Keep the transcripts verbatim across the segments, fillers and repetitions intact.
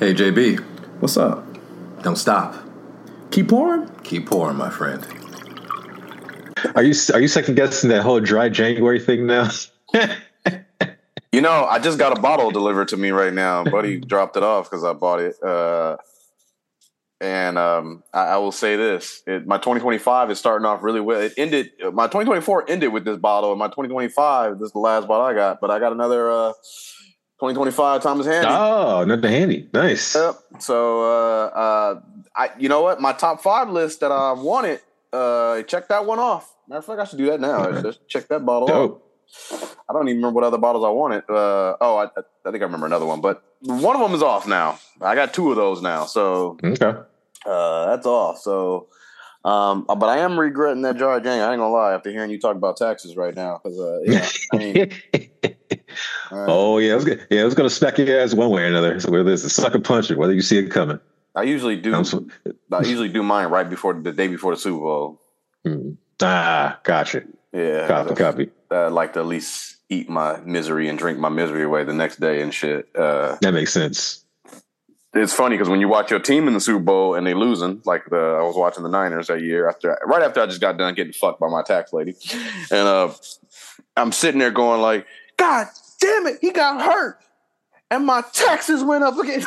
Hey, J B. What's up? Don't stop. Keep pouring? Keep pouring, my friend. Are you are you second guessing that whole dry January thing now? You know, I just got a bottle delivered to me right now. Buddy dropped it off because I bought it. Uh, and um, I, I will say this: it, my twenty twenty-five is starting off really well. It ended. My twenty twenty-four ended with this bottle, and my twenty twenty-five, this is the last bottle I got. But I got another uh, twenty twenty-five Thomas Handy. Oh, another Handy, nice. Yep. So, uh, uh, I, you know what? My top five list that I wanted. Uh, check that one off. Matter of fact, I should do that now. Right. Just check that bottle Dope. off. I don't even remember what other bottles I wanted. Uh, oh, I, I think I remember another one, but one of them is off now. I got two of those now, so okay, uh, that's off. So, um, but I am regretting that jar of Jang. I ain't gonna lie after hearing you talk about taxes right now, because uh, yeah, I mean, uh, oh yeah, I was gonna, yeah, I was gonna smack your ass one way or another. So whether it's a sucker punch or whether you see it coming. I usually do. I usually do mine right before the day before the Super Bowl. Hmm. Ah, gotcha. Yeah, copy, copy. I like to at least eat my misery and drink my misery away the next day and shit. Uh, that makes sense. It's funny because when you watch your team in the Super Bowl and they losing, like the I was watching the Niners that year after, right after I just got done getting fucked by my tax lady, and uh, I'm sitting there going like, God damn it, he got hurt, and my taxes went up again.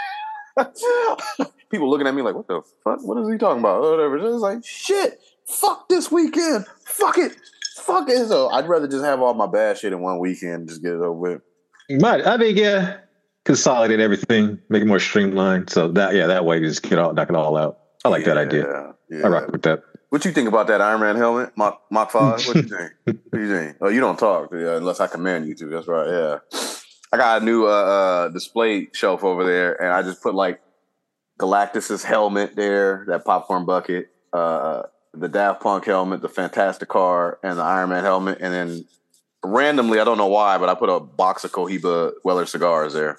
People looking at me like, what the fuck? What is he talking about? Or whatever. It's like, shit, fuck this weekend. Fuck it. Fuck it. So I'd rather just have all my bad shit in one weekend and just get it over with. But I mean, yeah, consolidate everything, make it more streamlined. So that, yeah, that way you just get all, knock it all out. I like yeah, that idea. Yeah. I rock with that. What you think about that Iron Man helmet, Mach, Mach five? What you think? What you think? Oh, you don't talk yeah, unless I command you to. That's right. Yeah. I got a new uh, uh, display shelf over there, and I just put like Galactus's helmet there, that popcorn bucket, uh, the Daft Punk helmet, the Fantastic Car, and the Iron Man helmet. And then randomly, I don't know why, but I put a box of Cohiba Weller cigars there.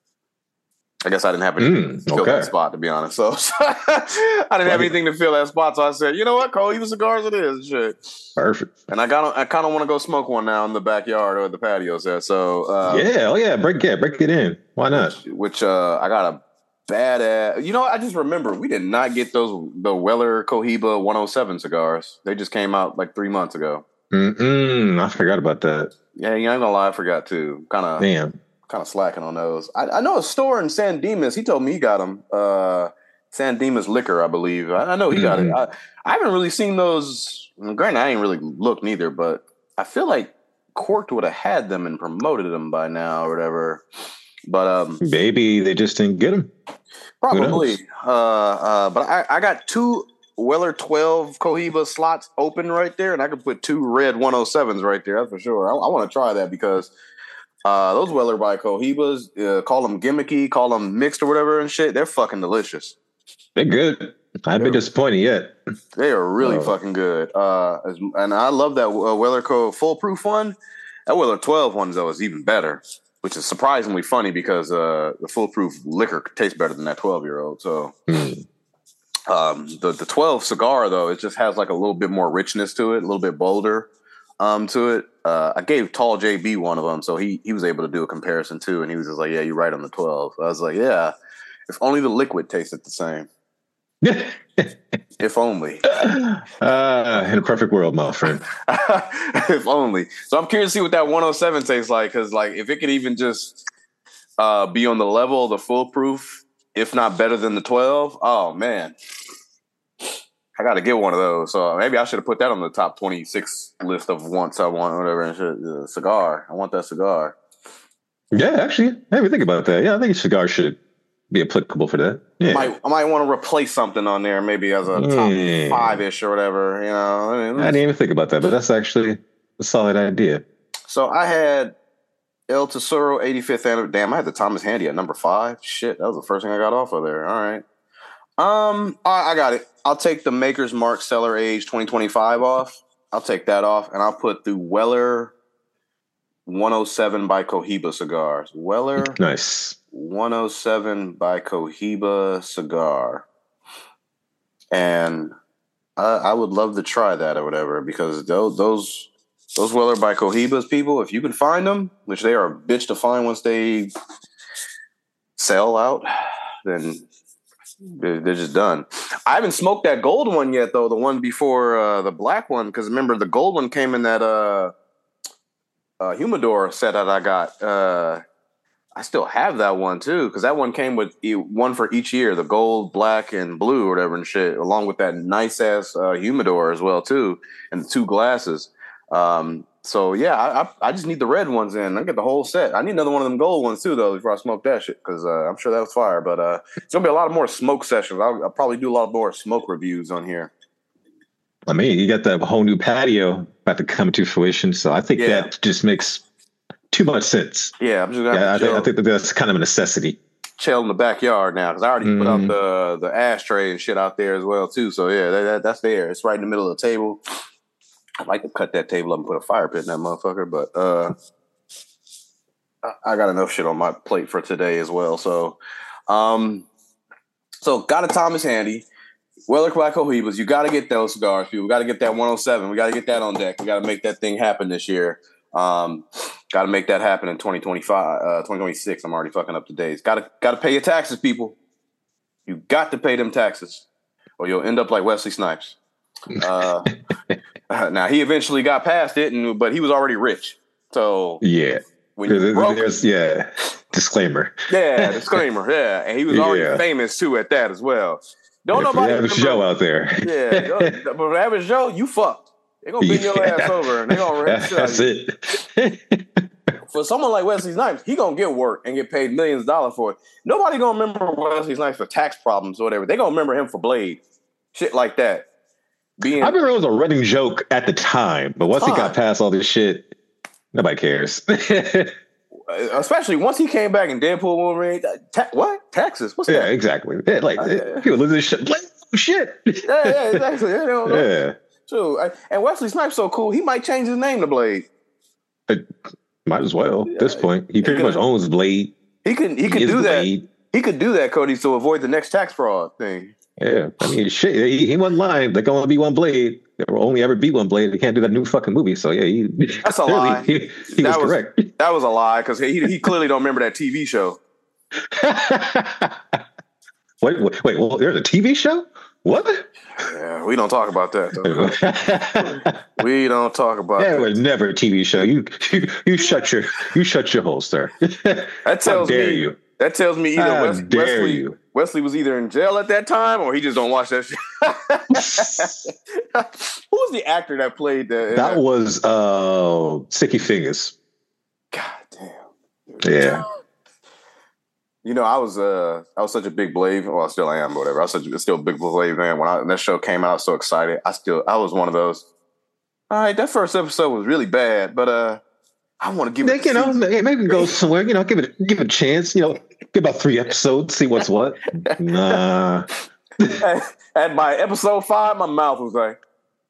I guess I didn't have anything mm, to fill okay. that spot, to be honest. So, so I didn't have anything to fill that spot. So I said, you know what? Cohiba cigars it is. Shit. Perfect. And I got, I kind of want to go smoke one now in the backyard or the patios there. So uh, yeah, oh yeah, break it, break it in. Why not? Which, which uh, I got a bad ass. You know, I just remember we did not get those the Weller Cohiba one oh seven cigars. They just came out like three months ago. Mm-mm, I forgot about that. Yeah, you ain't gonna lie, I forgot too. Kind of damn. Kind of slacking on those. I, I know a store in San Dimas. He told me he got them. Uh, San Dimas Liquor, I believe. I, I know he mm-hmm. got it. I, I haven't really seen those. Granted, I ain't really looked neither, but I feel like Corked would have had them and promoted them by now or whatever. But um, maybe they just didn't get them. Probably. Uh, uh, but I, I got two Weller twelve Cohiba slots open right there, and I could put two red one oh sevens right there. That's for sure. I, I want to try that because. Uh, those Weller by Cohibas, uh, call them gimmicky, call them mixed or whatever and shit. They're fucking delicious. They're good. I haven't been disappointed yet. They are really oh. fucking good. Uh, and I love that uh, Weller Co Foolproof one. That Weller twelve one though is even better, which is surprisingly funny because uh, the Foolproof liquor tastes better than that twelve year old. So mm. um, the the twelve cigar though, it just has like a little bit more richness to it, a little bit bolder. Um, to it, uh, I gave Tall J B one of them, so he he was able to do a comparison too, and he was just like, "Yeah, you're right on the twelve." I was like, "Yeah, if only the liquid tasted the same." If only. Uh, in a perfect world, my friend. If only. So I'm curious to see what that one oh seven tastes like, because like if it could even just uh, be on the level of the Foolproof, if not better than the twelve. Oh man. I got to get one of those. So maybe I should have put that on the top twenty-six list of wants I want, whatever. And shit. Uh, cigar. I want that cigar. Yeah, actually, I didn't think about that. Yeah, I think a cigar should be applicable for that. Yeah. I might, I might want to replace something on there, maybe as a top mm. five-ish or whatever. You know, I, mean, I didn't even think about that, but that's actually a solid idea. So I had El Tesoro eighty-fifth anniversary. Damn, I had the Thomas Handy at number five. Shit, that was the first thing I got off of there. All right. Um, I, I got it. I'll take the Maker's Mark Cellar Age twenty twenty-five off. I'll take that off, and I'll put the Weller one oh seven by Cohiba cigars. Weller nice one oh seven by Cohiba cigar, and I, I would love to try that or whatever because those those those Weller by Cohibas people, if you can find them, which they are a bitch to find once they sell out. then they're, they're just done. I haven't smoked that gold one yet, though. The one before uh, the black one, because remember the gold one came in that uh, uh, humidor set that I got. Uh, I still have that one too, because that one came with one for each year, the gold, black, and blue, or whatever and shit, along with that nice ass uh, humidor as well too, and the two glasses. Um, so yeah, I, I I just need the red ones in. I get the whole set. I need another one of them gold ones too, though, before I smoke that shit, because uh, I'm sure that was fire. But uh, it's gonna be a lot of more smoke sessions. I'll, I'll probably do a lot more smoke reviews on here. I mean, you got the whole new patio about to come to fruition, so I think Yeah. that just makes too much sense. Yeah, I'm just gonna Yeah, I have to think, I chill, think that that's kind of a necessity. chill in the backyard now, because I already put out Mhm. the the ashtray and shit out there as well too. So yeah, that, that, that's there. It's right in the middle of the table. I'd like to cut that table up and put a fire pit in that motherfucker, but uh, I, I got enough shit on my plate for today as well. So, um, so got a Thomas handy. Weller Black Cohibas. You got to get those cigars, people. We got to get that one oh seven. We got to get that on deck. We got to make that thing happen this year. Um, got to make that happen in twenty twenty-five, uh, twenty twenty-six. I'm already fucking up the days. Got to got to pay your taxes, people. You got to pay them taxes, or you'll end up like Wesley Snipes. Uh, now he eventually got past it, and but he was already rich. So Yeah. when you broke, There's, yeah. Disclaimer. yeah, disclaimer, yeah, and he was already Yeah. famous too at that as well. Don't If you nobody have a remember- show out there. Yeah, don't- but for the average Joe, you fucked. They're gonna bring your Yeah. ass over, and they're gonna rip shit out of That's you. it. For someone like Wesley Snipes, he gonna get work and get paid millions of dollars for it. Nobody gonna remember Wesley Snipes for tax problems or whatever. They gonna remember him for Blade, shit like that. Being I remember it was a running joke at the time, but once he Time. got past all this shit, nobody cares. especially once he came back in Deadpool Wolverine. Ta- what Texas? What's Yeah, that? exactly. Yeah, like Uh, people lose this shit. Like, oh, shit. Yeah, yeah, exactly. Yeah, they don't know. Yeah. True. I- And Wesley Snipes so cool, he might change his name to Blade. Might as well at this point. He pretty much owns Blade. He could he could is do that. Blade. He could do that, Cody, to avoid the next tax fraud thing. Yeah. I mean, shit. He, he wasn't lying. There can only be one Blade. There will only ever be one Blade. They can't do that new fucking movie. So, yeah, he, That's a clearly, lie. He, he was That was- correct. That was a lie because he he clearly don't remember that T V show. wait, wait, wait. Well, there's a T V show? What? Yeah, we don't talk about that. Though. We don't talk about There that. was never a T V show. You, you, you shut your, you shut your hole, sir. That How tells dare me you? that tells me either How Wes- dare Wesley you? Wesley was either in jail at that time or he just don't watch that shit. Who was the actor that played the? That was uh, Sticky Fingers. God damn. Yeah. You know, I was uh, I was such a big Blade. Well, I still am, but whatever. I was such a, still a big Blade fan. When, I, when that show came out, I was so excited. I still, I was one of those. All right, that first episode was really bad, but uh, I want to give Like, it. you know, maybe go somewhere. You know, give it, give it a chance. You know, give about three episodes, see what's what. Nah. at, at my episode five, my mouth was like,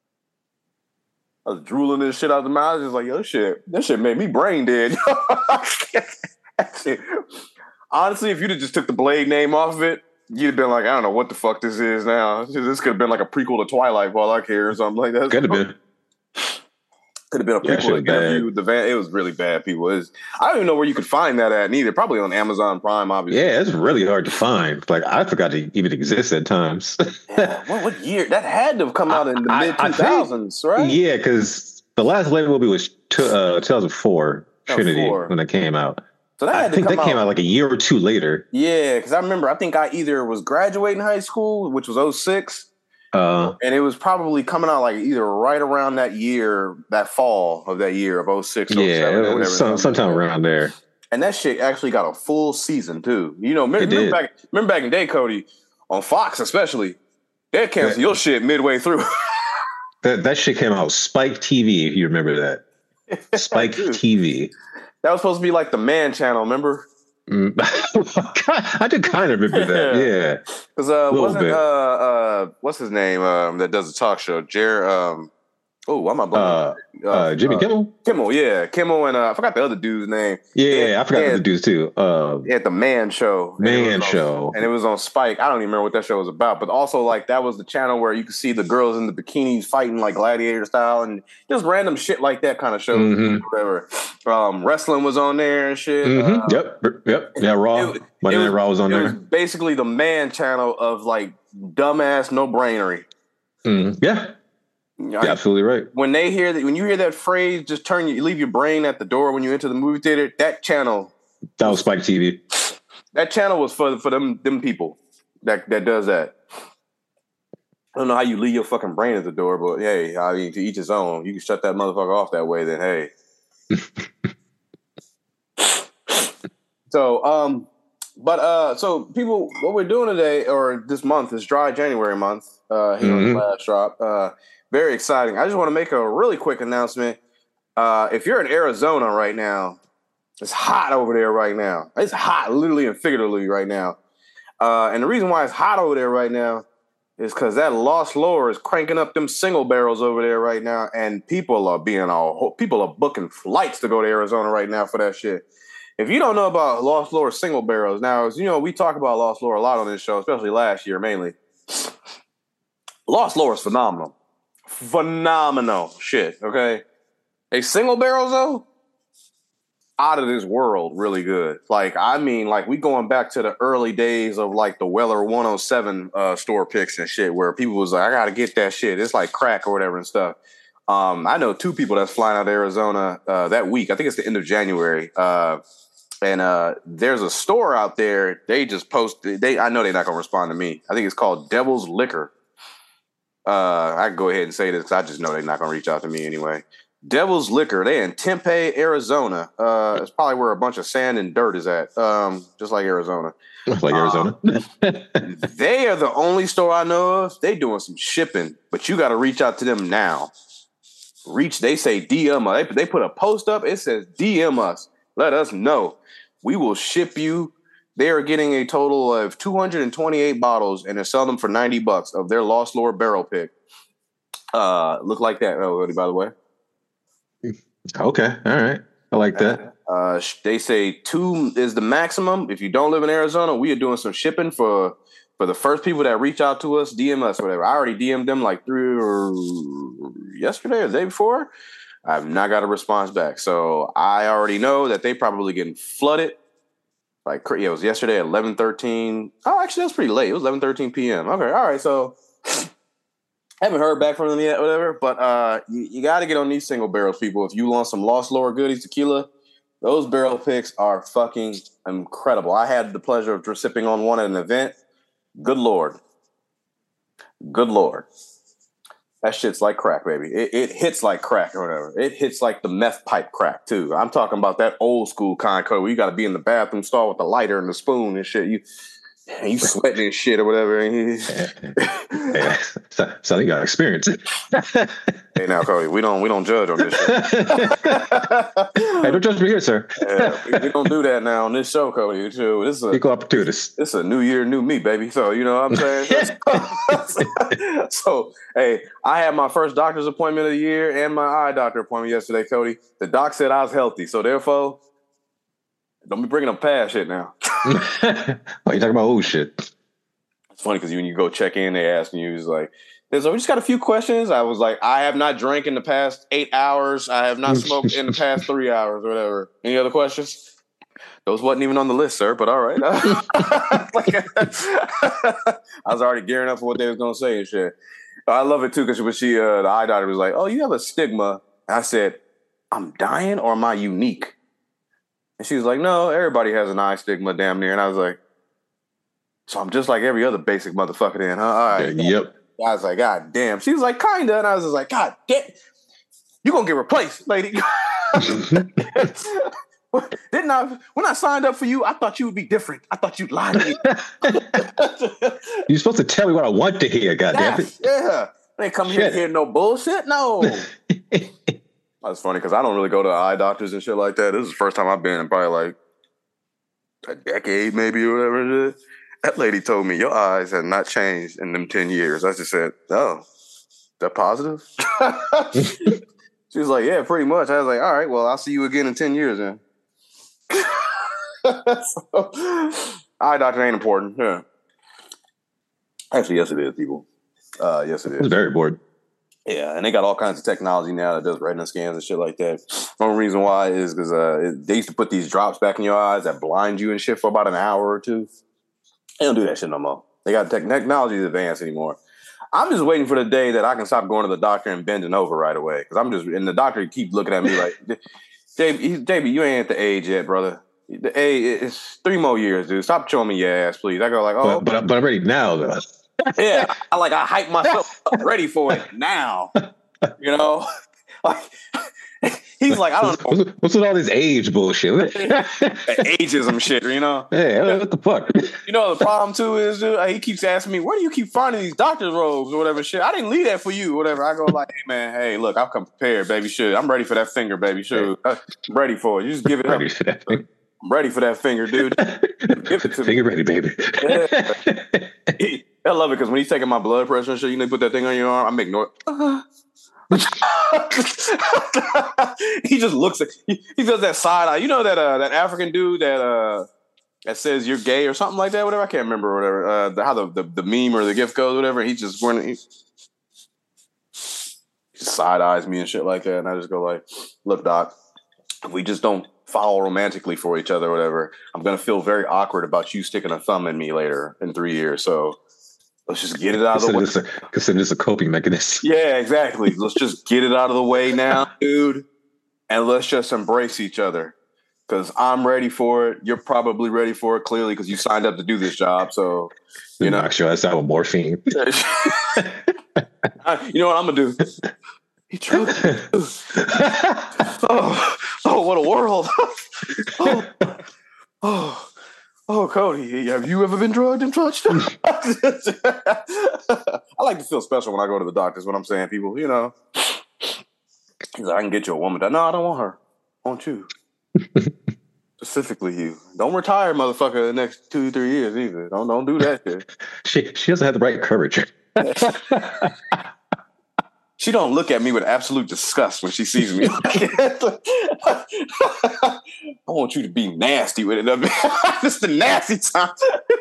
I was drooling this shit out of the mouth. I was just like, yo, this shit, this shit made me brain dead. That shit. Honestly, if you'd have just took the Blade name off of it, you'd have been like, I don't know what the fuck this is now. This could have been like a prequel to Twilight, for all I care, or something like that. Could have been. Could have been a Yeah, prequel shit to was bad. Interview with the Van. It was really bad, people. It was, I don't even know where you could find that at neither. Probably on Amazon Prime, obviously. Yeah, it's really hard to find. Like, I forgot to even exist at times. Yeah, what, what year? That had to have come out in the I- mid I two thousands, right? Yeah, because the last Blade movie was t- uh, two thousand four, Trinity, four. when it came out. So that I had to think come that came out like a year or two later. Yeah, because I remember, I think I either was graduating high school, which was oh six, Uh, and it was probably coming out like either right around that year, that fall of that year of oh six, oh seven, yeah, or it whatever. was some, sometime around there. And that shit actually got a full season too. You know, remember, It did. remember back, remember back in the day, Cody, on Fox especially, they'd cancel Yeah. your shit midway through. That that shit came out Spike T V, if you remember that. Spike Dude. T V. That was supposed to be like the Man Channel, remember? Mm. I did kind of remember that. Yeah. Because uh, Little wasn't bit. uh, uh, what's his name um, that does the talk show? Jer, um, Oh, I'm not Uh, uh, uh, Jimmy uh, Kimmel. Kimmel, yeah, Kimmel, and uh, I forgot the other dude's name. Yeah, Had- I forgot had- the dudes too. Uh, They had the Man Show. and it was Man on- Show. and it was on Spike. I don't even remember what that show was about, but also like that was the channel where you could see the girls in the bikinis fighting like gladiator style and just random shit like that kind of show. Mhm. Whatever. Um, wrestling was on there and shit. Mhm. Uh, Yep, yep. Yeah, Raw. it- Monday it Night was- Raw was on it there. was basically the Man channel of like dumbass no brainery. Mhm. Yeah, you're absolutely right. When they hear that, when you hear that phrase, just turn you leave your brain at the door when you enter the movie theater. That channel, That was Spike T V. that channel was for for them them people that that does that. I don't know how you leave your fucking brain at the door, but hey, I mean, to each his own. You can shut that motherfucker off that way, then hey. so, um, but uh, so people, what we're doing today or this month is Dry January month. Uh, here on the Mhm. last drop. Uh, very exciting. I just want to make a really quick announcement. Uh, if you're in Arizona right now, it's hot over there right now. It's hot, literally and figuratively right now. Uh, and the reason why it's hot over there right now is because that Lost Lore is cranking up them single barrels over there right now, and people are being all people are booking flights to go to Arizona right now for that shit. If you don't know about Lost Lore single barrels, now as you know, we talk about Lost Lore a lot on this show, especially last year mainly. Lost Lore is phenomenal, phenomenal shit. Okay, a single barrel though, out of this world, really good. Like I mean, like we going back to the early days of like the Weller one oh seven uh, store picks and shit, where people was like, I gotta get that shit. It's like crack or whatever and stuff. Um, I know two people that's flying out to Arizona uh, that week. I think it's the end of January. Uh, and uh, there's a store out there. They just posted. They I know they're not gonna respond to me. I think it's called Devil's Liquor. Uh, I can go ahead and say this because I just know they're not going to reach out to me anyway. Devil's Liquor. They in Tempe, Arizona. Uh, it's probably where a bunch of sand and dirt is at. Um, just like Arizona. Like Arizona. Um, they are the only store I know of. They doing some shipping, but you got to reach out to them now. Reach. They say D M us. They, they put a post up. It says D M us. Let us know. We will ship you. They are getting a total of two hundred twenty-eight bottles, and they're selling them for ninety bucks of their Lost Lore barrel pick. Uh, look like that, oh, by the way. Okay, all right. I like that. Uh, they say two is the maximum. If you don't live in Arizona, we are doing some shipping for for the first people that reach out to us, D M us, whatever. I already D M'd them like three or yesterday or the day before. I've not got a response back, so I already know that they probably getting flooded. Like, yeah, it was yesterday at eleven thirteen. Oh, actually, that was pretty late. It was eleven thirteen p.m. Okay, all right. So, haven't heard back from them yet, whatever. But uh, you, you got to get on these single barrels, people. If you want some Lost Lore goodies tequila, those barrel picks are fucking incredible. I had the pleasure of sipping on one at an event. Good Lord. Good Lord. That shit's like crack, baby. It, it hits like crack or whatever. It hits like the meth pipe crack, too. I'm talking about that old school kind code where you got to be in the bathroom stall with the lighter and the spoon and shit. You you sweating and shit or whatever. Yeah, so, so you got experience. Hey, now, Cody, we don't we don't judge on this show. Hey, don't judge me here, sir. Yeah, we, we don't do that now on this show, Cody. Too. This is a, Equal opportunist. It's a new year, new me, baby. So, you know what I'm saying? So, hey, I had my first doctor's appointment of the year and my eye doctor appointment yesterday, Cody. The doc said I was healthy. So, therefore, don't be bringing up past shit now. Why you talking about old shit? It's funny because when you go check in, they asking you, it's like, there's, we just got a few questions. I was like, I have not drank in the past eight hours. I have not smoked in the past three hours or whatever. Any other questions? Those wasn't even on the list, sir, but all right. Like, I was already gearing up for what they was going to say and shit. I love it, too, because when she, uh, the eye doctor was like, oh, you have a stigma. I said, I'm dying or am I unique? And she was like, no, everybody has an eye stigma damn near. And I was like, so I'm just like every other basic motherfucker then, huh? All right. Yeah, yep. I was like, God damn. She was like, kinda. And I was just like, God damn. You're going to get replaced, lady. Didn't I? When I signed up for you, I thought you would be different. I thought you'd lie to me. You're supposed to tell me what I want to hear, goddammit. Yeah. They come here to hear no bullshit. No. That's funny because I don't really go to eye doctors and shit like that. This is the first time I've been in probably like a decade, maybe, or whatever it is. That lady told me your eyes have not changed in them ten years. I just said, oh, that positive? She was like, yeah, pretty much. I was like, all right, well, I'll see you again in ten years then. So, eye doctor ain't important. Yeah. Actually, yes, it is, people. Uh, yes, it I was is. very bored. Yeah, and they got all kinds of technology now that does retina scans and shit like that. One reason why is because uh, it- they used to put these drops back in your eyes that blind you and shit for about an hour or two. They don't do that shit no more. They got tech- technology is advanced anymore. I'm just waiting for the day that I can stop going to the doctor and bending over right away. Because I'm just, and the doctor keep looking at me like, J B, J B, you ain't at the age yet, brother. The age, it's three more years, dude. Stop showing me your ass, please. I go like, oh, But, but, but I'm ready now, though. yeah. I like, I hype myself up, ready for it now. You know? Like, he's like, I don't know. What's, what's with all this age bullshit? Ageism shit, you know? Hey, what the fuck? You know, the problem too is, dude, he keeps asking me, where do you keep finding these doctor's robes or whatever shit? I didn't leave that for you, whatever. I go like, hey, man, hey, look, I've come prepared, baby. Shit, I'm ready for that finger, baby. Shit, I'm ready for it. You just give it up. Ready for that thing. I'm ready for that finger, dude. Give it to me. Finger ready, baby. Yeah. I love it because when he's taking my blood pressure and shit, you know, put that thing on your arm, I make noise. He just looks at he, he does that side eye. You know that uh, that African dude that uh, that says you're gay or something like that, whatever. I can't remember whatever. Uh, the, how the, the the meme or the gift goes, whatever. He just going he, he just side eyes me and shit like that, and I just go like, "Look, Doc, if we just don't fall romantically for each other, or whatever, I'm gonna feel very awkward about you sticking a thumb in me later in three years. So let's just get it out of the way." Consider this a, consider this a coping mechanism. Yeah, exactly. Let's just get it out of the way now, dude. And let's just embrace each other. Because I'm ready for it. You're probably ready for it, clearly, because you signed up to do this job. So, you know. Knock your ass out with morphine. You know what I'm going to do? He drugged me. Oh, oh, what a world. Oh, oh. Oh, Cody, have you ever been drugged and touched? I like to feel special when I go to the doctors, what I'm saying, people, you know. He's like, I can get you a woman. No, I don't want her. I want you. Specifically you. Don't retire, motherfucker, the next two, three years either. Don't don't do that shit. She she doesn't have the right courage. She don't look at me with absolute disgust when she sees me. I want you to be nasty with it. It's the nasty time.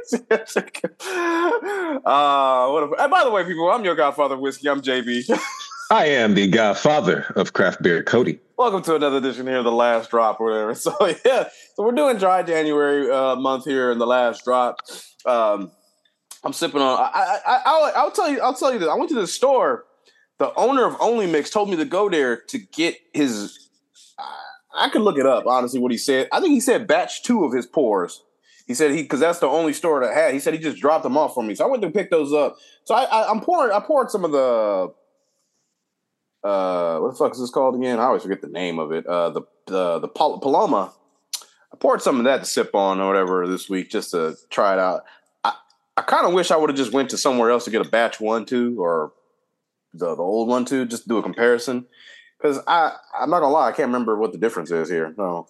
uh, what a, and by the way, people, I'm your Godfather of Whiskey. I'm J B. I am the godfather of craft beer, Cody. Welcome to another edition here of The Last Drop or whatever. So, yeah. So, we're doing dry January uh, month here in The Last Drop. Um, I'm sipping on... I, I, I, I'll, I'll tell you I'll tell you this. I went to the store. The owner of Only Mix told me to go there to get his... I could look it up, honestly, what he said. I think he said batch two of his pours. He said he... Because that's the only store that had. He said he just dropped them off for me. So, I went to pick those up. So, I, I, I'm pouring... I poured some of the... Uh, what the fuck is this called again? I always forget the name of it. Uh, the the the Pal- Paloma. I poured some of that to sip on or whatever this week just to try it out. I, I kind of wish I would have just went to somewhere else to get a batch one too, or the the old one too, just to do a comparison. Because I I'm not gonna lie, I can't remember what the difference is here. No,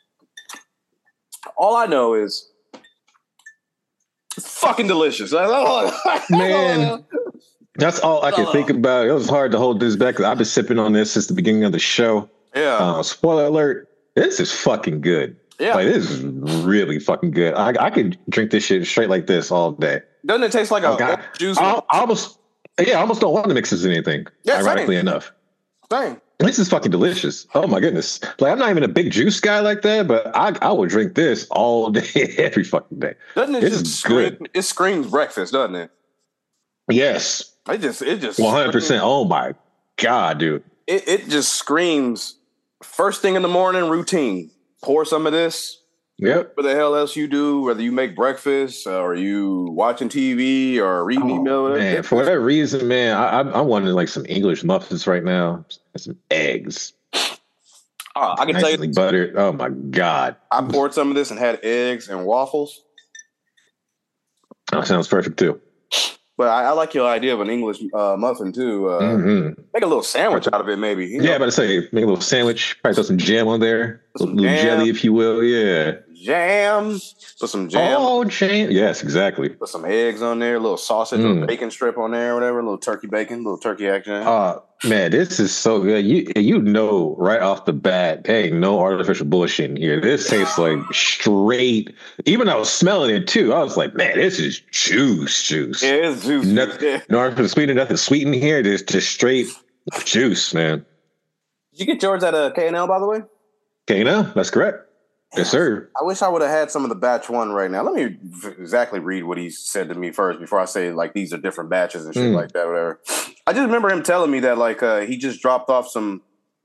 all I know is it's fucking delicious. Man. That's all I can think about. It was hard to hold this back because I've been sipping on this since the beginning of the show. Yeah. Uh, spoiler alert: this is fucking good. Yeah. Like this is really fucking good. I I could drink this shit straight like this all day. Doesn't it taste like a Okay. juice? I, I almost yeah, I almost don't want to mix this in anything. Yeah, ironically same. enough, Thing. this is fucking delicious. Oh my goodness! Like I'm not even a big juice guy like that, but I I would drink this all day, every fucking day. Doesn't it This just is scream, good. it screams breakfast, doesn't it? Yes, It just it just one hundred percent. screams- Oh my god, dude. It it just screams first thing in the morning routine. Pour some of this. Yep. What the hell else you do? Whether you make breakfast or you watching T V or reading Oh, email. man, it- for whatever reason, man, I, I, I wanted like some English muffins right now and some eggs, uh, I can tell nicely you, buttered. Oh my god, I poured some of this and had eggs and waffles. that sounds perfect too. But I, I like your idea of an English uh, muffin too. Uh, hmm Make a little sandwich out of it, maybe. You know? Yeah, but I say make a little sandwich, probably throw some jam on there. little jelly, if you will. Yeah. Jam. Put some jam. Oh, jam. Yes, exactly. Put some eggs on there, a little sausage mm. or bacon strip on there, or whatever. A little turkey bacon, a little turkey action. Uh, man, this is so good. You you know right off the bat, hey, no artificial bullshit in here. This tastes like straight. Even I was smelling it too. I was like, man, this is juice, juice. Yeah, it's juice. Nothing, yeah. No artificial sweetener, nothing sweet in here. Just just straight juice, man. Did you get yours at a K and L, by the way? K and L, that's correct. Yes, sir. I wish I would have had some of the batch one right now. Let me exactly read what he said to me first before I say like these are different batches and shit mm. like that, whatever. I just remember him telling me that like uh, he just dropped off some.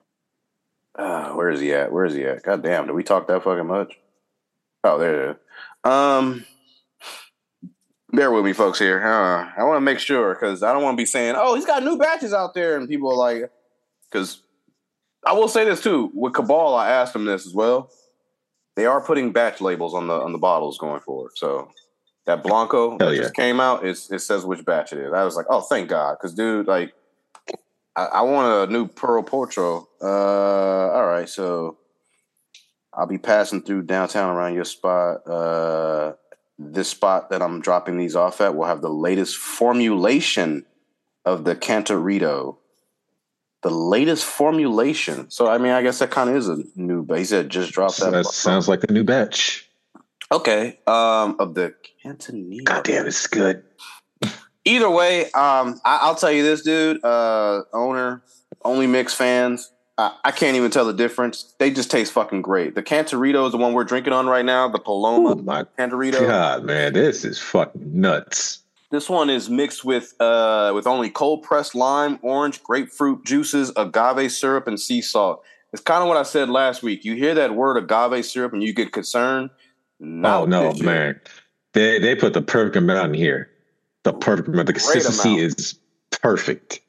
Uh, where is he at? Where is he at? God damn! Did we talk that fucking much? Oh, there it is. Um, bear with me, folks. Here, uh, I want to make sure because I don't want to be saying, "Oh, he's got new batches out there," and people are like, because I will say this too with Cabal. I asked him this as well. They are putting batch labels on the on the bottles going forward. So that Blanco that yeah. just came out, it's, it says which batch it is. I was like, oh, thank God. Because, dude, like, I, I want a new Puro Portro. Uh, all right, so I'll be passing through downtown around your spot. Uh, this spot that I'm dropping these off at will have the latest formulation of the Cantarito. The latest formulation. So, I mean, I guess that kind of is a new, but he said just dropped that. That sounds like a new batch. Okay. Um, of the Cantonese. God damn, it's good. Either way, um, I, I'll tell you this, dude. Uh, owner, only mix fans. I, I can't even tell the difference. They just taste fucking great. The Cantarito is the one we're drinking on right now. The Paloma oh my Cantarito. God, man, this is fucking nuts. This one is mixed with uh, with only cold pressed lime, orange, grapefruit juices, agave syrup, and sea salt. It's kind of what I said last week. You hear that word agave syrup and you get concerned. Not oh no, man! They they put the perfect amount in here. The perfect amount. The consistency is perfect.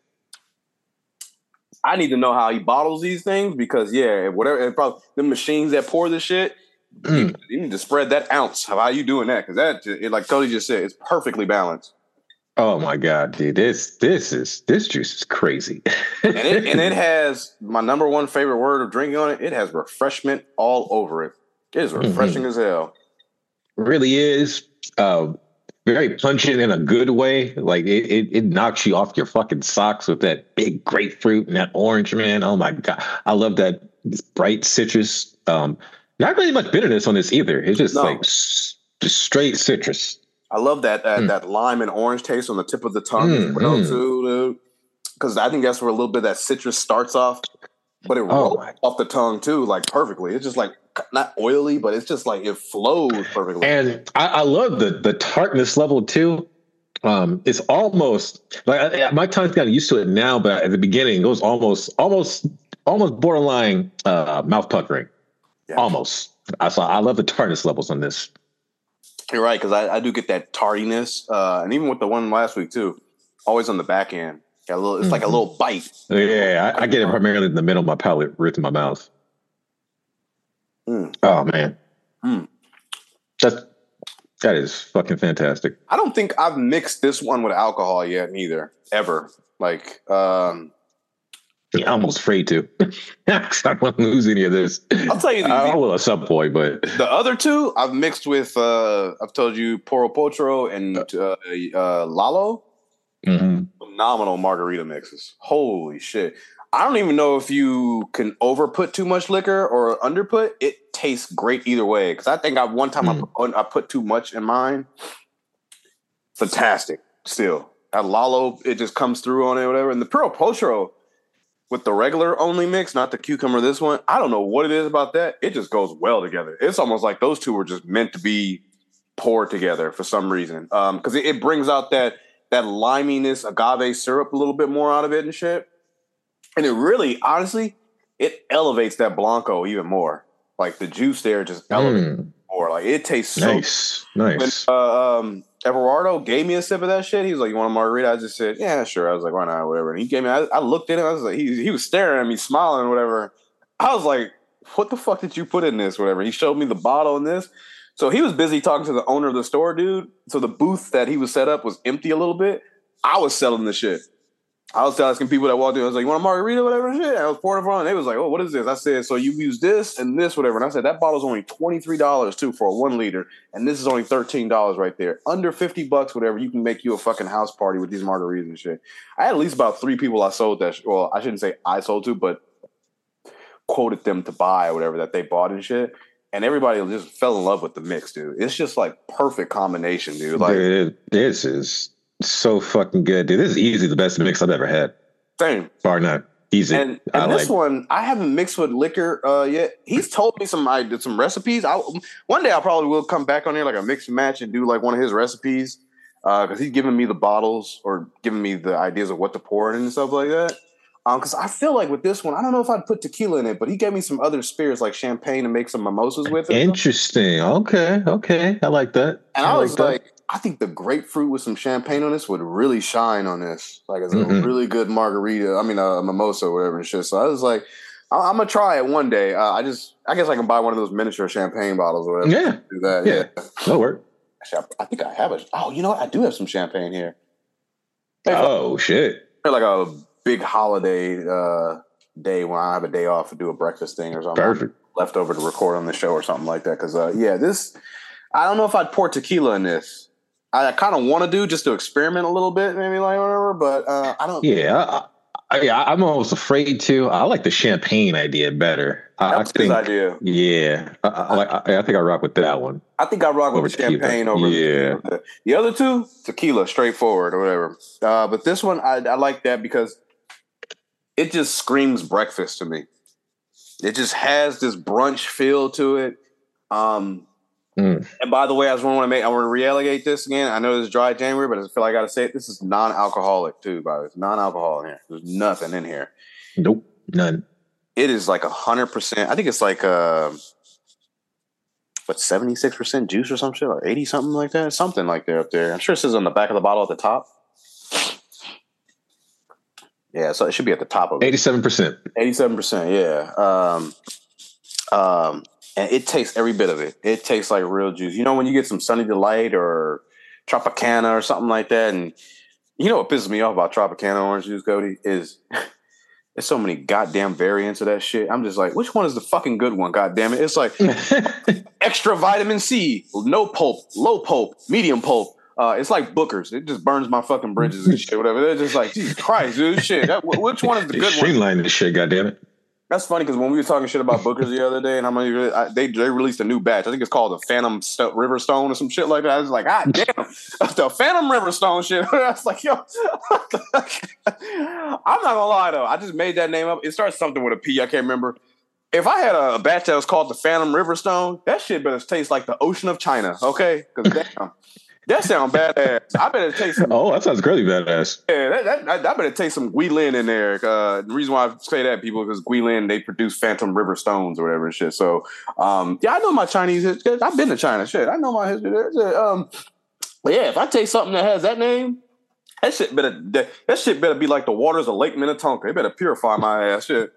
I need to know how he bottles these things because yeah, whatever. Probably the machines that pour this shit. Mm. You, you need to spread that ounce. How are you doing that? Because that, it, like Cody just said, it's perfectly balanced. Oh my God, dude! This this is this juice is crazy. and, it, and it has my number one favorite word of drinking on it. It has refreshment all over it. It is refreshing mm-hmm. as hell. Really is. Uh, very pungent in a good way. Like it, it, it knocks you off your fucking socks with that big grapefruit and that orange, man. Oh my God, I love that bright citrus. Um, Not really much bitterness on this either. It's just no. like s- just straight citrus. I love that uh, mm. that lime and orange taste on the tip of the tongue mm, as well mm. too, because I think that's where a little bit of that citrus starts off, but it rolls oh off the tongue too, like perfectly. It's just like not oily, but it's just like it flows perfectly. And I, I love the the tartness level too. Um, it's almost like I, my tongue's gotten used to it now, but at the beginning it was almost almost almost borderline uh, mouth puckering. Yeah. Almost. I saw. I love the tartness levels on this. You're right, because I, I do get that tardiness, uh, and even with the one last week too, always on the back end. Got a little. It's mm-hmm. like a little bite. Yeah, I, I get it primarily in the middle of my palate, right in my mouth. Mm. Oh man, mm. that that is fucking fantastic. I don't think I've mixed this one with alcohol yet, neither ever. Like. Um, Yeah, I'm almost afraid to. I don't want to lose any of this. I'll tell you, the, I will at some point, but the other two I've mixed with. Uh, I've told you Puro Potro and uh, uh, Lalo. Mm-hmm. Phenomenal margarita mixes. Holy shit! I don't even know if you can over put too much liquor or under put. It tastes great either way. Because I think I one time mm. I, put, I put too much in mine. Fantastic. Still, at Lalo, it just comes through on it, or whatever. And the Puro Potro. With the regular only mix, not the cucumber, this one, I don't know what it is about that. It just goes well together. It's almost like those two were just meant to be poured together for some reason. Um, because it, it brings out that that liminess, agave syrup a little bit more out of it and shit. And it really, honestly, it elevates that Blanco even more. Like the juice there just elevates mm. more. Like it tastes so nice. Nice. When, uh, um, Everardo gave me a sip of that shit. He was like, "You want a margarita?" I just said, "Yeah, sure." I was like, "Why not?" Whatever. And he gave me. I, I looked at him. I was like, he he was staring at me, smiling, whatever. I was like, "What the fuck did you put in this?" Whatever. He showed me the bottle in this. So he was busy talking to the owner of the store, dude. So the booth that he was set up was empty a little bit. I was selling the shit. I was asking people that walked in, I was like, you want a margarita, whatever, and shit. And I was pouring it for them. They was like, oh, what is this? I said, so you use this and this, whatever. And I said, that bottle's only twenty-three dollars too for a one liter. And this is only thirteen dollars right there. Under fifty bucks, whatever, you can make you a fucking house party with these margaritas and shit. I had at least about three people I sold that, sh- well, I shouldn't say I sold to, but quoted them to buy or whatever that they bought and shit. And everybody just fell in love with the mix, dude. It's just like perfect combination, dude. Like, dude, this is so fucking good, dude. This is easily the best mix I've ever had. Same. Bar none. Easy. And, and I this like. one, I haven't mixed with liquor uh, yet. He's told me some I did some recipes. I, one day I probably will come back on here like a mix and match and do like one of his recipes because uh, he's giving me the bottles or giving me the ideas of what to pour in and stuff like that. Because um, I feel like with this one, I don't know if I'd put tequila in it, but he gave me some other spirits like champagne to make some mimosas with. Interesting. Okay. Okay. I like that. And I, I was like, like, I think the grapefruit with some champagne on this would really shine on this. Like it's Mm-hmm. a really good margarita. I mean, a mimosa or whatever and shit. So I was like, I- I'm gonna try it one day. Uh, I just, I guess I can buy one of those miniature champagne bottles or whatever. Yeah. Do that. Yeah. Yeah. That'll work. Actually, I, I think I have a. Oh, you know what? I do have some champagne here. Hey, Oh shit. like a big holiday uh, day when I have a day off to do a breakfast thing or something. Perfect. Left over to record on the show or something like that. Because uh, yeah, this. I don't know if I'd pour tequila in this. I kind of want to do just to experiment a little bit, maybe like whatever, but uh, I don't. Yeah. I, I, yeah, I'm almost afraid to. I like the champagne idea better. I, That's I think. his idea. Yeah. I, I, like- I, I think I rock with that one. I think I rock with Over the champagne tequila. over Yeah. the, the other two, tequila, straightforward or whatever. Uh, but this one, I, I like that because it just screams breakfast to me. It just has this brunch feel to it. Um, Mm. And by the way, I just want to make I want to relegate this again. I know it's dry January, but I feel like I got to say it. This is non-alcoholic too. By the way, it's non-alcohol in here. There's nothing in here. Nope. None. It is like a hundred percent. I think it's like uh, what seventy-six percent juice or some shit, or eighty something like that. Something like that up there. I'm sure it says on the back of the bottle at the top. Yeah, so it should be at the top of it. eighty-seven percent. eighty-seven percent. Yeah. Um, um, and it tastes every bit of it. It tastes like real juice. You know when you get some Sunny Delight or Tropicana or something like that, and you know what pisses me off about Tropicana orange juice, Cody, is there's so many goddamn variants of that shit. I'm just like, which one is the fucking good one? God damn it! It's like extra vitamin C, no pulp, low pulp, medium pulp. Uh, it's like Booker's. It just burns my fucking bridges and shit, whatever. They're just like, Jesus Christ, dude, shit. That, which one is the good one? Streamline this shit, goddammit. That's funny because when we were talking shit about Booker's the other day, and how many I, they they released a new batch. I think it's called the Phantom St- Riverstone or some shit like that. I was like, ah, damn, the Phantom Riverstone shit. I was like, yo, I'm not gonna lie though. I just made that name up. It starts something with a P. I can't remember. If I had a, a batch that was called the Phantom Riverstone, that shit better taste like the ocean of China, okay? Because damn. That sound badass. I better take some. Oh, that sounds really badass. Yeah, that, that, that, I better take some Guilin in there. Uh, the reason why I say that, people, because Guilin, they produce Phantom River Stones or whatever and shit. So, um, yeah, I know my Chinese history. I've been to China. Shit, I know my history there. Um, but yeah, if I take something that has that name, that shit better that, that shit better be like the waters of Lake Minnetonka. It better purify my ass. Shit.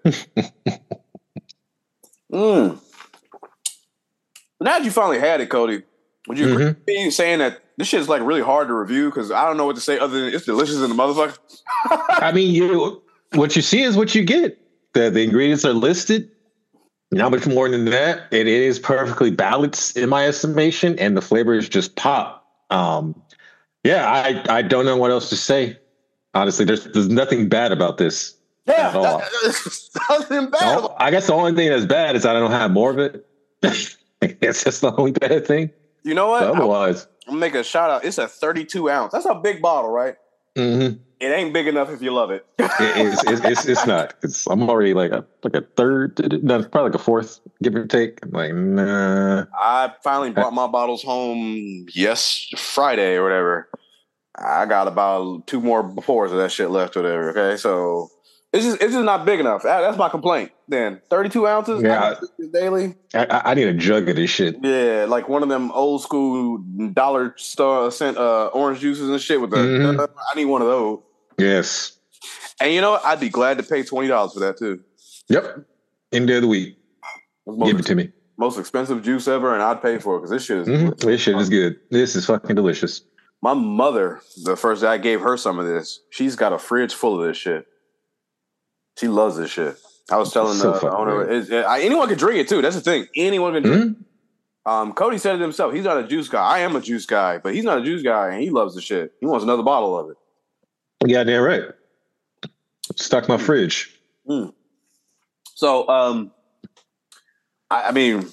mm. Now that you finally had it, Cody, would you agree with me saying that this shit is like really hard to review because I don't know what to say other than it's delicious in the motherfucker? I mean, you what you see is what you get. The the ingredients are listed. Not much more than that. It is perfectly balanced in my estimation, and the flavors just pop. Um, yeah, I I don't know what else to say. Honestly, there's there's nothing bad about this. Yeah, at all. that, that's nothing bad. No, I guess the only thing that's bad is I don't have more of it. It's just the only bad thing. You know what? But otherwise, I'm gonna make a shout out. It's a thirty-two ounce. That's a big bottle, right? mm-hmm. It ain't big enough if you love it. it, it's, it's, it's it's not. It's I'm already like a like a third, no, probably like a fourth, give or take. I'm like, nah. I finally brought my bottles home yes Friday or whatever. I got about two more befores of that shit left or whatever. Okay, so it's just it's just not big enough. That- That's my complaint. Then thirty-two ounces. Yeah. daily. I, I I need a jug of this shit. Yeah, like one of them old school dollar store cent uh, orange juices and shit with the. Mhm. Uh, I need one of those. Yes. And you know what? I'd be glad to pay twenty dollars for that too. Yep. End of the week. Most, Give it to me. most expensive juice ever, and I'd pay for it because this shit is. Mhm. This shit is good. This is fucking delicious. My mother, the first day I gave her some of this, she's got a fridge full of this shit. She loves this shit. I was telling So the fucking owner, weird. it, it, I, anyone can drink it too. That's the thing. Anyone can drink. Mhm. Um, Cody said it himself. He's not a juice guy. I am a juice guy, but he's not a juice guy, and he loves the shit. He wants another bottle of it. Yeah, damn right. Stock my fridge. Mm. So, um, I, I mean,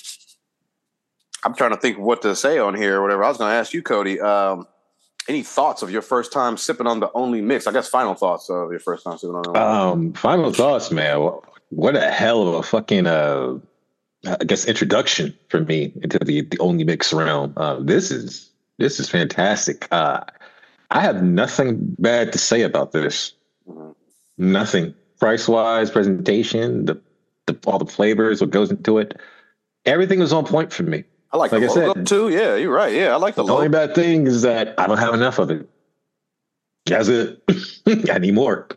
I'm trying to think of what to say on here or whatever. I was going to ask you, Cody, um, any thoughts of your first time sipping on the Only Mix? I guess final thoughts of your first time sipping on the Only Mix. Um, final thoughts, man. What a hell of a fucking, uh, I guess, introduction for me into the, the Only Mix realm. Uh, this is this is fantastic. Uh, I have nothing bad to say about this. Mm-hmm. Nothing. Price wise, presentation, the, the all the flavors, what goes into it, everything was on point for me. I like, like the I logo said, too. Yeah, you're right. Yeah, I like the, the logo. only bad thing is that I don't have enough of it. That's it. I need more.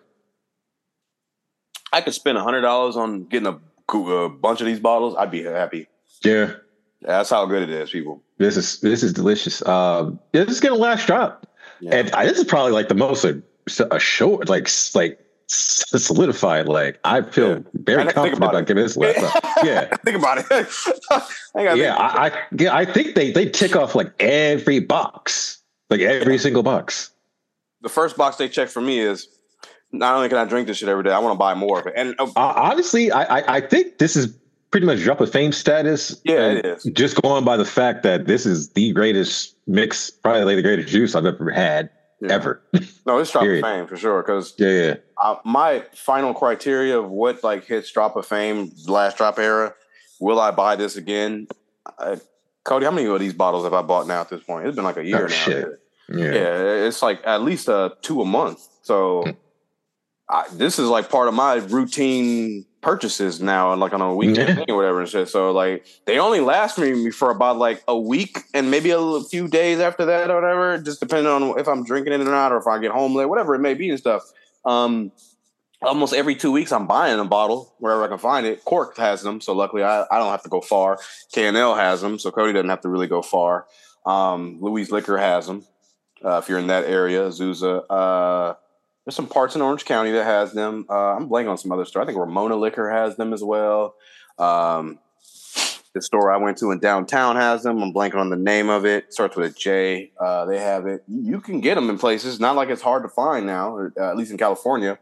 I could spend a hundred dollars on getting a, a bunch of these bottles. I'd be happy. Yeah, That's how good it is, people. this is this is delicious. Um, yeah, this is gonna last drop, Yeah. and I, this is probably like the most a, a short, like like solidified. Like I feel Yeah. very I think confident about about it. giving this last drop. Yeah. Think about it. I gotta Yeah, think. I, I yeah, I think they they tick off like every box, like every single box. The first box they check for me is not only can I drink this shit every day, I want to buy more of it. And uh, Uh, honestly, I, I I think this is pretty much drop of fame status. Yeah, and it is. Just going by the fact that this is the greatest mix, probably like the greatest juice I've ever had, Yeah. ever. no, it's drop of Period. fame for sure. Because Yeah, yeah. uh, my final criteria of what like hits drop of fame, last drop era, will I buy this again? Uh, Cody, how many of these bottles have I bought now at this point? It's been like a year Oh, now. shit. Yeah. Yeah, it's like at least uh, two a month. So I, this is like part of my routine purchases now, like on a weekend Yeah. thing or whatever and shit. So like they only last me for about like a week and maybe a little, few days after that or whatever, just depending on if I'm drinking it or not, or if I get home late, whatever it may be and stuff. Um, almost every two weeks I'm buying a bottle wherever I can find it. Cork has them, so luckily I, I don't have to go far. K and L has them, so Cody doesn't have to really go far. Um, Louis Liquor has them. Uh, if you're in that area, Azusa. Uh, there's some parts in Orange County that has them. Uh, I'm blanking on some other store. I think Ramona Liquor has them as well. Um, the store I went to in downtown has them. I'm blanking on the name of it. Starts with a J. Uh, they have it. You can get them in places. Not like it's hard to find now, or, uh, at least in California.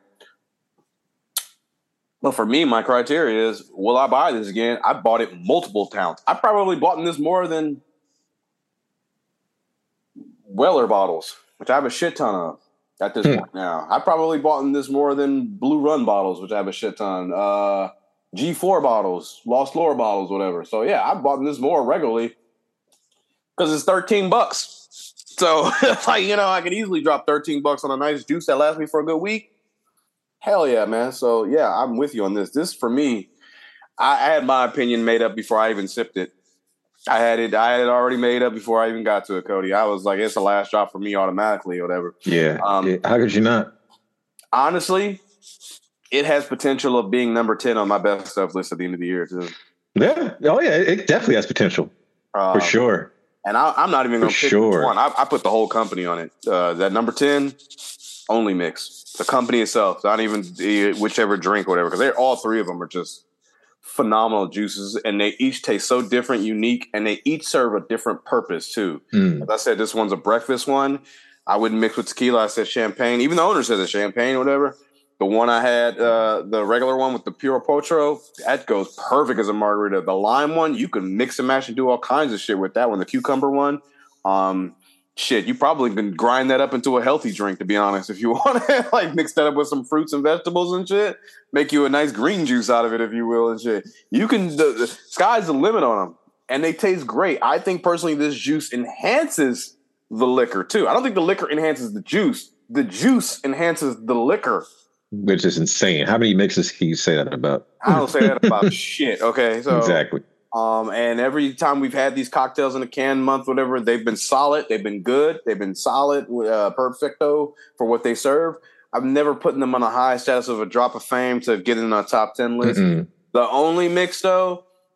But for me, my criteria is, will I buy this again? I bought it multiple times. I probably bought this more than Weller bottles, which I have a shit ton of at this Hmm. point now. I probably bought this more than Blue Run bottles, which I have a shit ton. Uh, G four bottles, Lost Lore bottles, whatever. So yeah, I bought this more regularly because it's thirteen bucks. So like, you know, I could easily drop thirteen bucks on a nice juice that lasts me for a good week. Hell yeah, man. So yeah, I'm with you on this. This for me, I, I had my opinion made up before I even sipped it. I had it. I had it already made up before I even got to it, Cody. I was like, it's the last drop for me automatically, or whatever. Yeah. Um, yeah. How could you not? Honestly, it has potential of being number ten on my best stuff list at the end of the year too. Yeah. Oh yeah. It definitely has potential Um, for sure. And I, I'm not even going to For pick sure. which one. I, I put the whole company on it. Uh, that number ten, Only Mix. The company itself, not even the, whichever drink or whatever, because they're all three of them are just phenomenal juices, and they each taste so different, unique, and they each serve a different purpose too. Mm. As I said, this one's a breakfast one. I wouldn't mix with tequila. I said champagne. Even the owner says it's champagne or whatever. The one I had, uh, the regular one with the Puro Potro, that goes perfect as a margarita. The lime one, you can mix and match and do all kinds of shit with that one. The cucumber one, um, shit, you probably can grind that up into a healthy drink, to be honest, if you want to like mix that up with some fruits and vegetables and shit. Make you a nice green juice out of it, if you will, and shit. You can, the, the sky's the limit on them, and they taste great. I think personally this juice enhances the liquor too. I don't think the liquor enhances the juice. The juice enhances the liquor. Which is insane. How many mixes can you say that about? I don't say that about shit. Okay, so Exactly. Um, and every time we've had these cocktails in a can month, whatever, they've been solid. They've been good. They've been solid, uh, perfecto for what they serve. I've never put them on a high status of a drop of fame to get in a top ten list. Mm-mm. The Only Mix, though,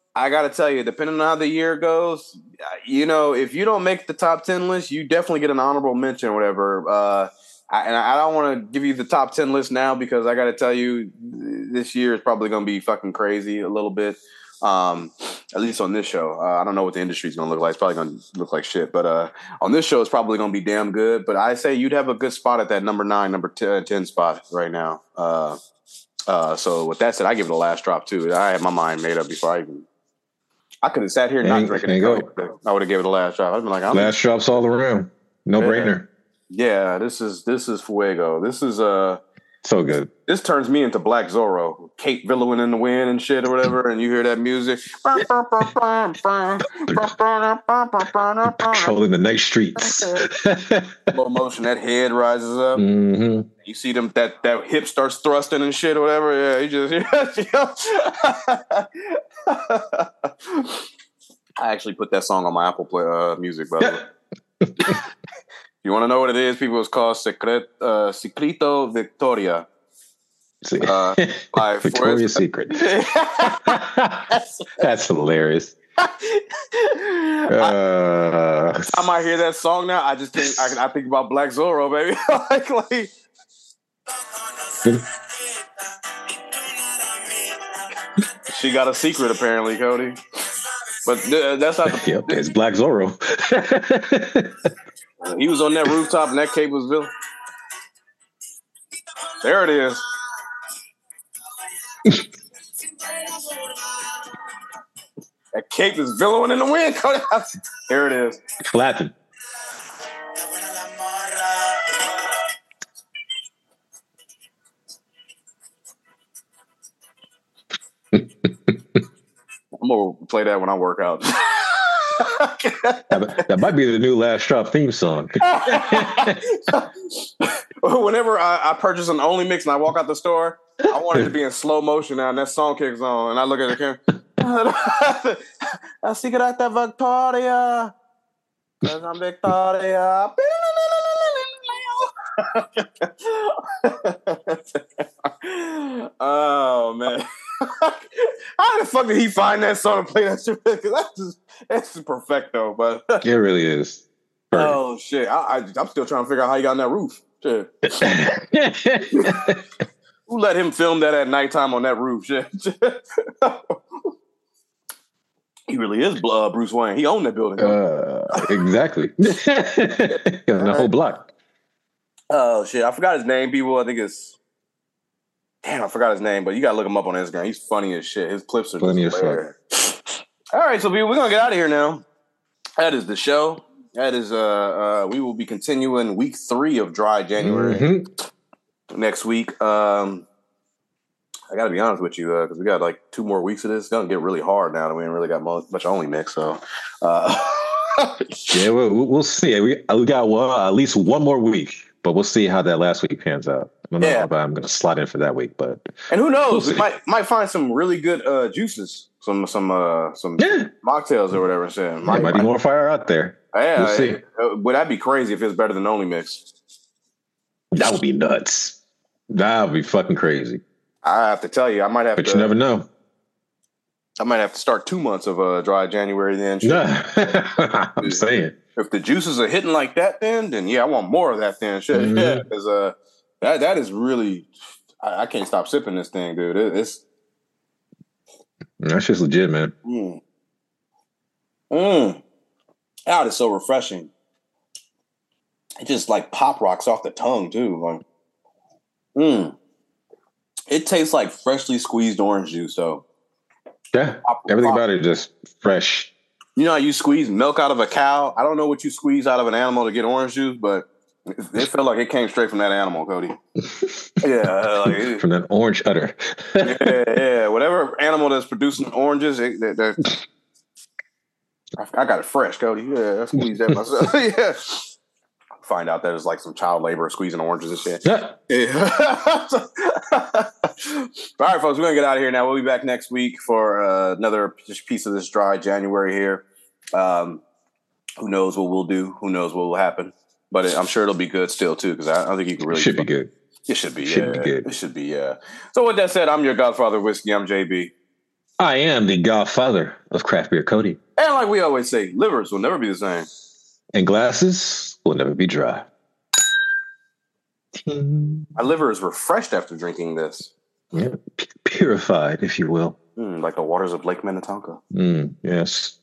I got to tell you, depending on how the year goes, you know, if you don't make the top ten list, you definitely get an honorable mention or whatever. Uh, I, and I don't want to give you the top ten list now because I got to tell you, this year is probably going to be fucking crazy a little bit. Um, at least on this show. Uh, I don't know what the industry is going to look like. It's probably going to look like shit. But uh, on this show, it's probably going to be damn good. But I say you'd have a good spot at that number nine, number ten, ten spot right now. Uh, uh, so with that said, I give it a last drop too. I had my mind made up before I even. I could have sat here not drinking it. I would have given it a last drop. I'd been like, I'm last drops all around. No yeah. brainer. Yeah, this is this is fuego. This is uh so good. This turns me into Black Zorro, Kate billowing in the wind and shit or whatever, and you hear that music. Patrolling the night streets. Slow motion, that head rises up. Mm-hmm. You see them that that hip starts thrusting and shit or whatever. Yeah, you just. I actually put that song on my Apple Play uh, Music, by the way. You want to know what it is? People, it's called Secret, uh, Secreto Victoria. See, uh, by Victoria's Secret. that's, that's hilarious. Uh, Every time I hear that song now, I just think I, I think about Black Zorro, baby. like, like, she got a secret, apparently, Cody. But th- that's not the. Yep, it's Black Zorro. He was on that rooftop and that cape was villain. There it is. That cape is billowing in the wind. There it is. Clapping. I'm going to play that when I work out. that, that might be the new Last Drop theme song. Whenever I, I purchase an Only Mix and I walk out the store, I want it to be in slow motion now, and that song kicks on, and I look at the camera. I see it at the Victoria. I'm Victoria. Oh man. How the fuck did he find that song and play that shit? Because that's just that's just perfecto, but it really is. Perfect. Oh shit! I, I, I'm still trying to figure out how he got on that roof. Shit. Who let him film that at nighttime on that roof? Shit. He really is uh, Bruce Wayne. He owned that building. Uh, exactly. The whole block. Oh shit! I forgot his name. People, I think it's. Damn, I forgot his name, but you gotta look him up on Instagram. He's funny as shit. His clips are funny as fuck. All right, so people, we're gonna get out of here now. That is the show. That is uh, uh we will be continuing week three of Dry January mm-hmm. next week. Um, I gotta be honest with you because uh, we got like two more weeks of this. It's gonna get really hard now that we ain't really got much, much Only Mix. So, uh, yeah, we'll, we'll see. We we got one, at least one more week, but we'll see how that last week pans out. I don't know yeah. if I'm going to slot in for that week, but and who knows? We'll we might might find some really good uh, juices, some some uh, some yeah. mocktails or whatever. So might, yeah, might be more fire out there. Yeah, we'll see. Uh, would that be crazy if it's better than Only Mix? That would be nuts. That would be fucking crazy. I have to tell you, I might have but to. But you never know. I might have to start two months of uh, Dry January then. Yeah, I'm saying. If the juices are hitting like that, then then yeah, I want more of that. Then shit, mm-hmm. yeah, because uh, that that is really, I, I can't stop sipping this thing, dude. It, it's that's just legit, man. Mm. Mm. That is so refreshing. It just like pop rocks off the tongue too. Like, mm. It tastes like freshly squeezed orange juice, though. Yeah, pop, everything pop. about it just fresh. You know how you squeeze milk out of a cow? I don't know what you squeeze out of an animal to get orange juice, but it felt like it came straight from that animal, Cody. Yeah, like it, from that orange udder. yeah, yeah. Whatever animal that's producing oranges, it, that, that, I, I got it fresh, Cody. Yeah, I squeezed that myself. Yeah. Find out that it's like some child labor squeezing oranges and shit. Yeah. yeah. All right, folks, we're gonna get out of here now. We'll be back next week for uh, another piece of this Dry January here. Um, who knows what we'll do? Who knows what will happen? But it, I'm sure it'll be good still too, because I, I think you can really. It should be good. It should be. It should yeah. be good. It should be. Yeah. So with that said, I'm your Godfather of Whiskey. I'm J B. I am the godfather of craft beer, Cody. And like we always say, livers will never be the same. And glasses will never be dry. My liver is refreshed after drinking this. Yeah, p- purified, if you will. Mm, like the waters of Lake Minnetonka. Mm, yes.